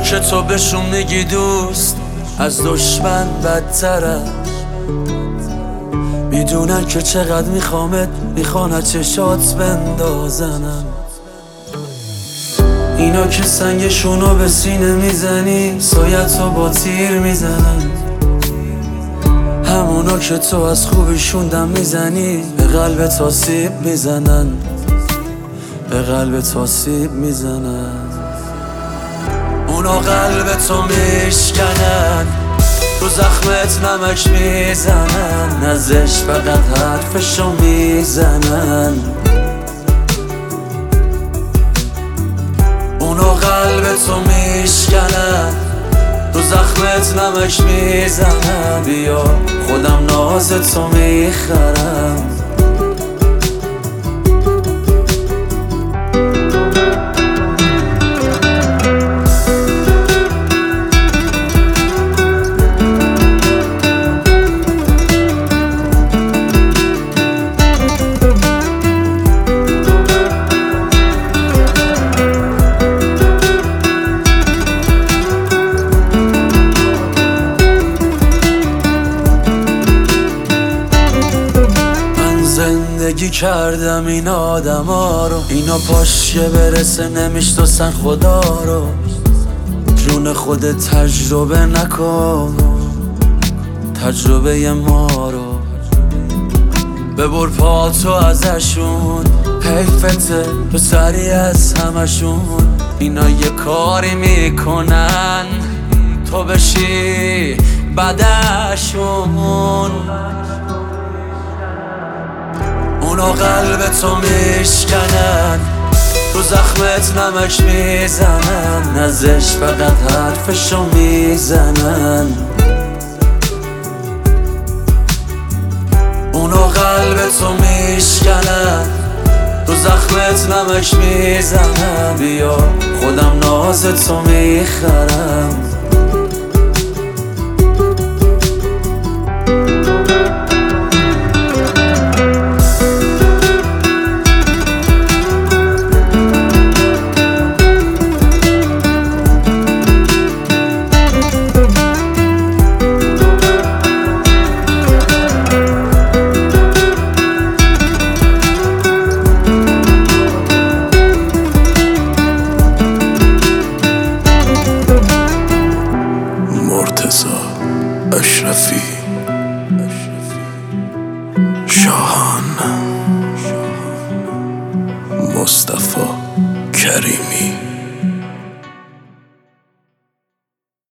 که تو بهشون میگی دوست از دشمن بدترن، میدونن که چقدر میخوامت، میخوان چشات بندازنم. اینا که سنگشونو به سینه میزنی سایتو با تیر میزنن، همونا که تو از خوبیشون دم میزنی به قلبت آسیب میزنن، به قلبت آسیب میزنن. اونا قلبتو میشکنن، تو زخمت نمک میزنن، ازش فقط حرفشو میزنن. اونا قلبتو میشکنن، تو زخمت نمک میزنن. بیا خودم نازتو میخرم. زندگی کردم این آدم ها رو، اینا پاش که برسه نمیشناسن خدا رو. جون خودت تجربه نکن، تجربه ما رو ببر پاتو ازشون. حیفته تو سری از همشون، اینا یه کاری میکنن تو بشی بعدشون. اونا قلبتو میشکنن، تو زخمت نمک میزنن، ازش فقط حرفشو میزنن. اونا قلبتو میشکنن، تو زخمت نمک میزنن. بیا خودم نازتو میخرم. اشرفی، شاهان، مصطفی کریمی.